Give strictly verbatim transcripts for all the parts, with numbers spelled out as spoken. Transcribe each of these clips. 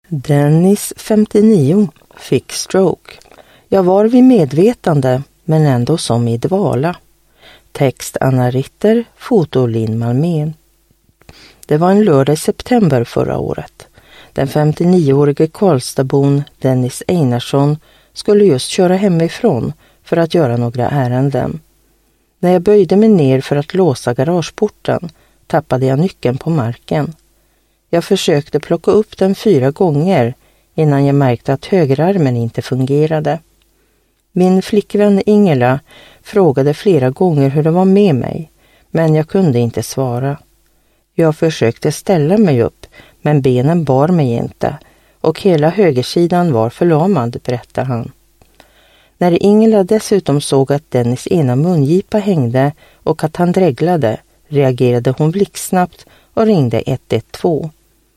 Dennis, femtionio, fick stroke. Jag var vid medvetande, men ändå som i dvala. Text Anna Ritter, foto Linn Malmén. Det var en lördag i september förra året. Den femtionioårige Karlstadbon Dennis Einarsson skulle just köra hemifrån för att göra några ärenden. När jag böjde mig ner för att låsa garageporten tappade jag nyckeln på marken. Jag försökte plocka upp den fyra gånger innan jag märkte att högerarmen inte fungerade. Min flickvän Ingela frågade flera gånger hur det var med mig, men jag kunde inte svara. Jag försökte ställa mig upp, men benen bar mig inte och hela högersidan var förlamad, berättar han. När Ingela dessutom såg att Dennis ena mungipa hängde och att han dreglade, reagerade hon blixtsnabbt och ringde ett ett två.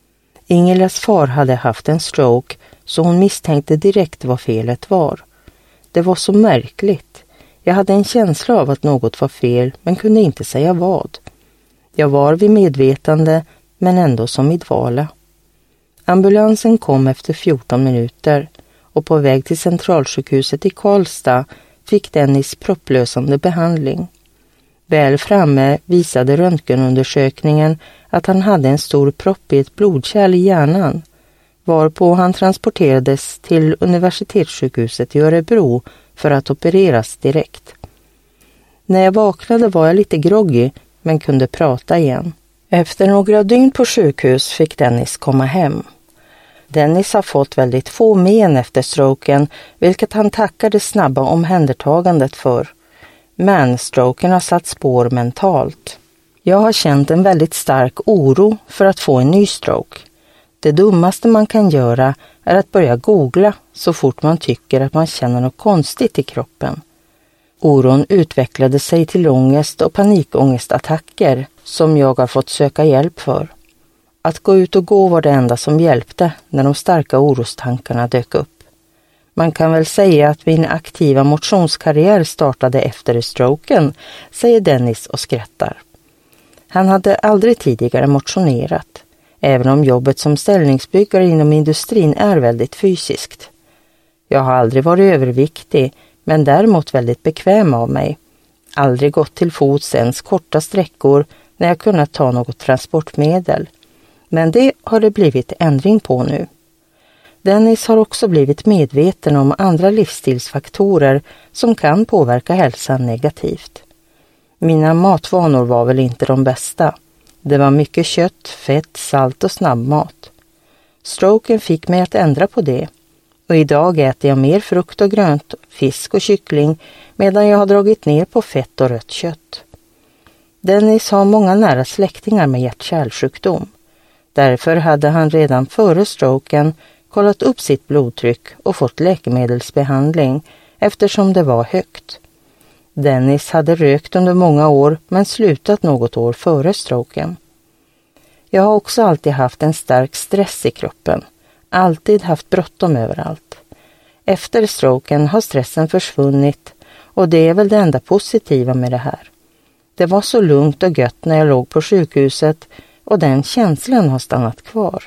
Ingelas far hade haft en stroke, så hon misstänkte direkt vad felet var. Det var så märkligt. Jag hade en känsla av att något var fel, men kunde inte säga vad. Jag var vid medvetande, men ändå som i dvala. Ambulansen kom efter fjorton minuter och på väg till centralsjukhuset i Karlstad fick Dennis propplösande behandling. Väl framme visade röntgenundersökningen att han hade en stor propp i ett blodkärl i hjärnan, varpå han transporterades till universitetssjukhuset i Örebro för att opereras direkt. När jag vaknade var jag lite groggy, men kunde prata igen. Efter några dygn på sjukhus fick Dennis komma hem. Dennis har fått väldigt få men efter stroken, vilket han tackar det snabba omhändertagandet för. Men stroken har satt spår mentalt. Jag har känt en väldigt stark oro för att få en ny stroke. Det dummaste man kan göra är att börja googla så fort man tycker att man känner något konstigt i kroppen. Oron utvecklade sig till ångest och panikångestattacker som jag har fått söka hjälp för. Att gå ut och gå var det enda som hjälpte när de starka orostankarna dök upp. Man kan väl säga att min aktiva motionskarriär startade efter stroken, säger Dennis och skrattar. Han hade aldrig tidigare motionerat, även om jobbet som ställningsbyggare inom industrin är väldigt fysiskt. Jag har aldrig varit överviktig, men däremot väldigt bekväm av mig. Aldrig gått till fots ens korta sträckor när jag kunnat ta något transportmedel. Men det har det blivit ändring på nu. Dennis har också blivit medveten om andra livsstilsfaktorer som kan påverka hälsan negativt. Mina matvanor var väl inte de bästa. Det var mycket kött, fett, salt och snabbmat. Stroken fick mig att ändra på det. Och idag äter jag mer frukt och grönt, fisk och kyckling medan jag har dragit ner på fett och rött kött. Dennis har många nära släktingar med hjärt-kärlsjukdom. Därför hade han redan före stroken kollat upp sitt blodtryck och fått läkemedelsbehandling eftersom det var högt. Dennis hade rökt under många år men slutat något år före stroken. Jag har också alltid haft en stark stress i kroppen. Alltid haft bråttom överallt. Efter stroken har stressen försvunnit och det är väl det enda positiva med det här. Det var så lugnt och gött när jag låg på sjukhuset och den känslan har stannat kvar.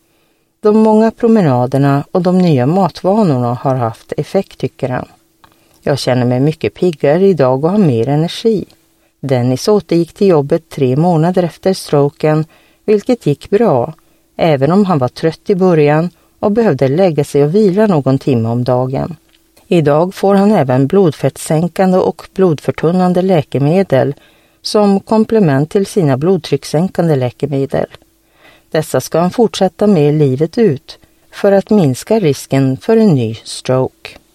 De många promenaderna och de nya matvanorna har haft effekt, tycker han. Jag känner mig mycket piggare idag och har mer energi. Dennis återgick till jobbet tre månader efter stroken, vilket gick bra, även om han var trött i början och behövde lägga sig och vila någon timme om dagen. Idag får han även blodfettsänkande och blodförtunnande läkemedel som komplement till sina blodtryckssänkande läkemedel. Dessa ska han fortsätta med livet ut för att minska risken för en ny stroke.